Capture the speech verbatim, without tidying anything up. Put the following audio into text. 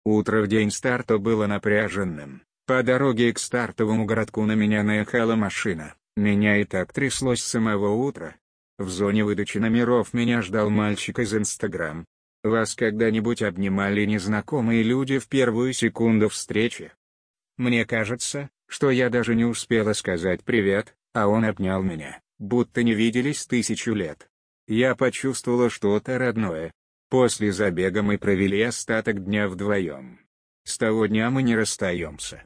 Утро в день старта было напряженным. По дороге к стартовому городку на меня наехала машина. Меня и так тряслось с самого утра. В зоне выдачи номеров меня ждал мальчик из Инстаграм. Вас когда-нибудь обнимали незнакомые люди в первую секунду встречи? Мне кажется, что я даже не успела сказать «привет», а он обнял меня, будто не виделись тысячу лет. Я почувствовала что-то родное. После забега мы провели остаток дня вдвоем. С того дня мы не расстаемся.